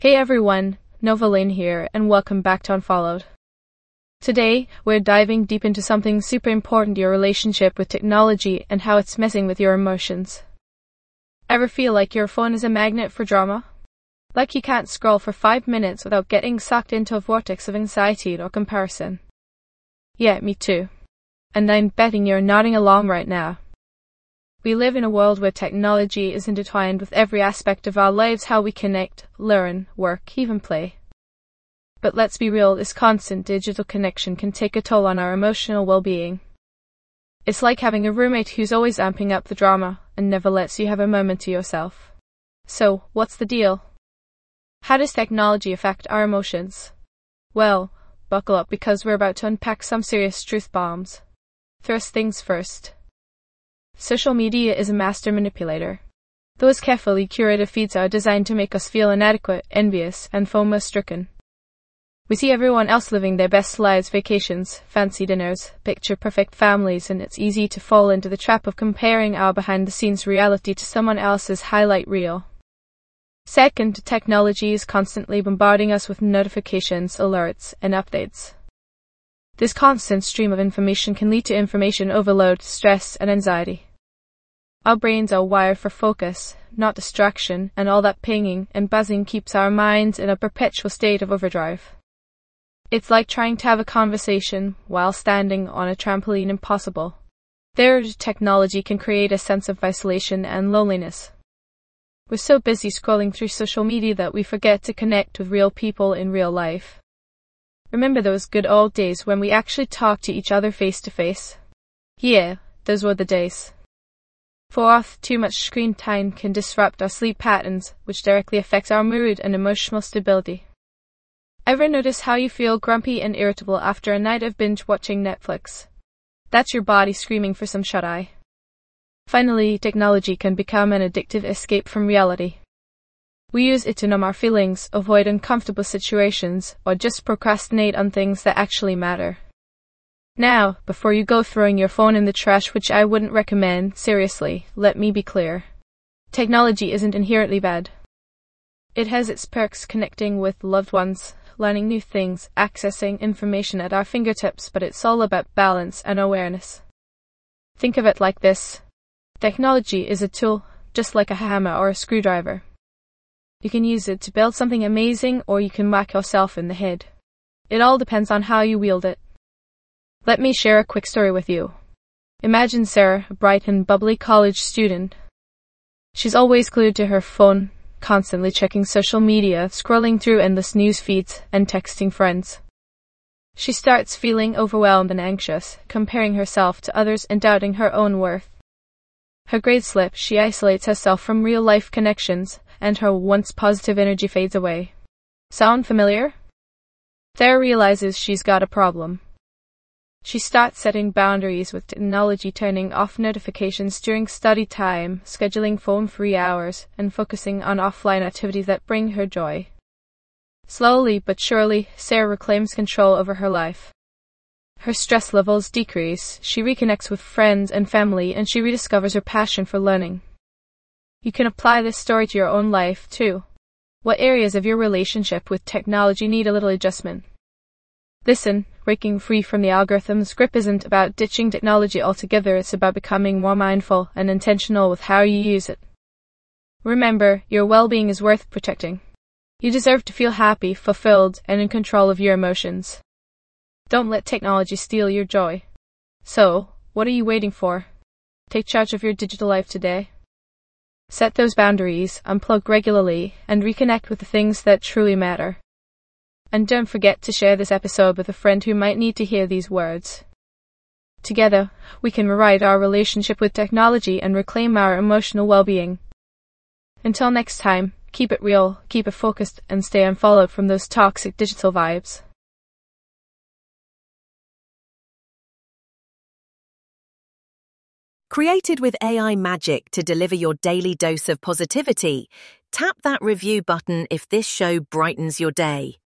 Hey everyone, Novaline here, and welcome back to Unfollowed. Today, we're diving deep into something super important, your relationship with technology and how it's messing with your emotions. Ever feel like your phone is a magnet for drama? Like you can't scroll for 5 minutes without getting sucked into a vortex of anxiety or comparison? Yeah, me too. And I'm betting you're nodding along right now. We live in a world where technology is intertwined with every aspect of our lives, how we connect, learn, work, even play. But let's be real, this constant digital connection can take a toll on our emotional well-being. It's like having a roommate who's always amping up the drama and never lets you have a moment to yourself. So, what's the deal? How does technology affect our emotions? Well, buckle up because we're about to unpack some serious truth bombs. First things first. Social media is a master manipulator. Those carefully curated feeds are designed to make us feel inadequate, envious, and FOMO-stricken. We see everyone else living their best lives, vacations, fancy dinners, picture-perfect families, and it's easy to fall into the trap of comparing our behind-the-scenes reality to someone else's highlight reel. Second, technology is constantly bombarding us with notifications, alerts, and updates. This constant stream of information can lead to information overload, stress, and anxiety. Our brains are wired for focus, not distraction, and all that pinging and buzzing keeps our minds in a perpetual state of overdrive. It's like trying to have a conversation while standing on a trampoline. Impossible. Third, technology can create a sense of isolation and loneliness. We're so busy scrolling through social media that we forget to connect with real people in real life. Remember those good old days when we actually talked to each other face to face? Yeah, those were the days. Fourth, too much screen time can disrupt our sleep patterns, which directly affects our mood and emotional stability. Ever notice how you feel grumpy and irritable after a night of binge-watching Netflix? That's your body screaming for some shut-eye. Finally, technology can become an addictive escape from reality. We use it to numb our feelings, avoid uncomfortable situations, or just procrastinate on things that actually matter. Now, before you go throwing your phone in the trash, which I wouldn't recommend, seriously, let me be clear. Technology isn't inherently bad. It has its perks, connecting with loved ones, learning new things, accessing information at our fingertips, but it's all about balance and awareness. Think of it like this. Technology is a tool, just like a hammer or a screwdriver. You can use it to build something amazing, or you can whack yourself in the head. It all depends on how you wield it. Let me share a quick story with you. Imagine Sarah, a bright and bubbly college student. She's always glued to her phone, constantly checking social media, scrolling through endless news feeds, and texting friends. She starts feeling overwhelmed and anxious, comparing herself to others and doubting her own worth. Her grades slip, she isolates herself from real-life connections, and her once positive energy fades away. Sound familiar? Sarah realizes she's got a problem. She starts setting boundaries with technology, turning off notifications during study time, scheduling phone-free hours, and focusing on offline activities that bring her joy. Slowly but surely, Sarah reclaims control over her life. Her stress levels decrease, she reconnects with friends and family, and she rediscovers her passion for learning. You can apply this story to your own life, too. What areas of your relationship with technology need a little adjustment? Listen, breaking free from the algorithm's grip isn't about ditching technology altogether, it's about becoming more mindful and intentional with how you use it. Remember, your well-being is worth protecting. You deserve to feel happy, fulfilled, and in control of your emotions. Don't let technology steal your joy. So, what are you waiting for? Take charge of your digital life today. Set those boundaries, unplug regularly, and reconnect with the things that truly matter. And don't forget to share this episode with a friend who might need to hear these words. Together, we can rewrite our relationship with technology and reclaim our emotional well-being. Until next time, keep it real, keep it focused, and stay unfollowed from those toxic digital vibes. Created with AI magic to deliver your daily dose of positivity, tap that review button if this show brightens your day.